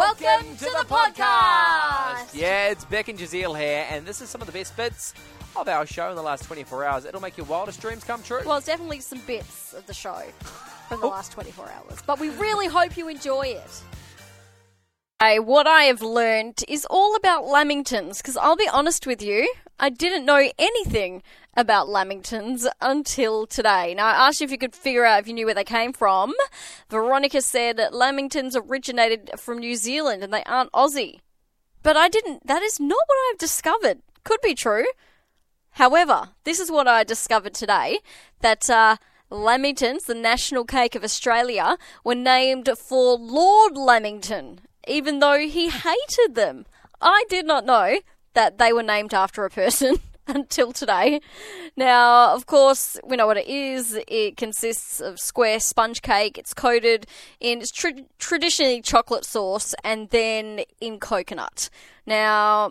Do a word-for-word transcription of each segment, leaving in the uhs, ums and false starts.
Welcome to the podcast. Yeah, it's Beck and Jazeel here, and this is some of the best bits of our show in the last twenty-four hours. It'll make your wildest dreams come true. Well, it's definitely some bits of the show from the last twenty-four hours, but we really hope you enjoy it. Hey, what I have learned is all about Lamingtons, because I'll be honest with you, I didn't know anything about Lamingtons until today. Now, I asked you if you could figure out if you knew where they came from. Veronica said that Lamingtons originated from New Zealand and they aren't Aussie. But I didn't. That is not what I've discovered. Could be true. However, this is what I discovered today, that uh, Lamingtons, the national cake of Australia, were named for Lord Lamington, even though he hated them. I did not know that they were named after a person until today. Now, of course, we know what it is. It consists of square sponge cake. It's coated in it's tra- traditionally chocolate sauce and then in coconut. Now,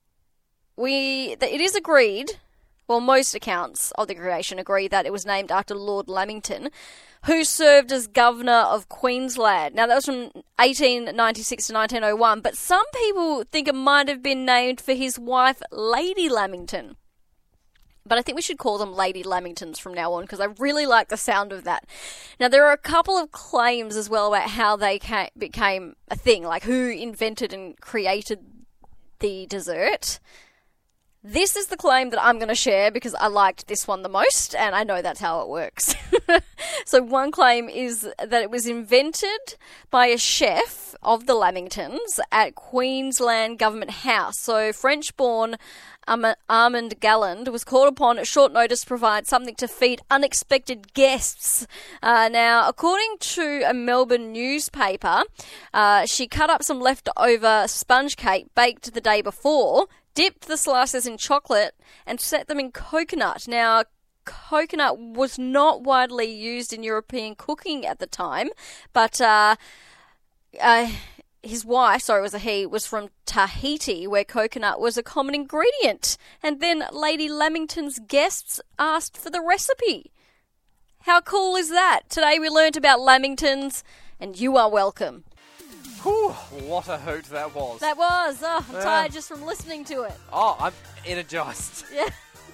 we it is agreed, well, most accounts of the creation agree that it was named after Lord Lamington, who served as Governor of Queensland. Now, that was from eighteen ninety-six to nineteen oh one, but some people think it might have been named for his wife, Lady Lamington. But I think we should call them Lady Lamingtons from now on, because I really like the sound of that. Now, there are a couple of claims as well about how they ca- became a thing, like who invented and created the dessert. This is the claim that I'm going to share because I liked this one the most, and I know that's how it works. So one claim is that it was invented by a chef of the Lamingtons at Queensland Government House. So French-born um, Armand Galland was called upon at short notice to provide something to feed unexpected guests. Uh, now, according to a Melbourne newspaper, uh, she cut up some leftover sponge cake baked the day before, dipped the slices in chocolate, and set them in coconut. Now, coconut was not widely used in European cooking at the time, but uh, uh, his wife, sorry, it was a he, was from Tahiti, where coconut was a common ingredient. And then Lady Lamington's guests asked for the recipe. How cool is that? Today we learnt about Lamingtons, and you are welcome. Whew, what a hoot that was. That was. Oh, I'm Yeah. tired just from listening to it. Oh, I'm energised. Yeah.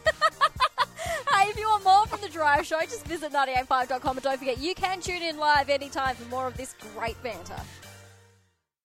Hey, if you want more from The Drive Show, just visit ninety eight five dot com, and don't forget you can tune in live anytime for more of this great banter.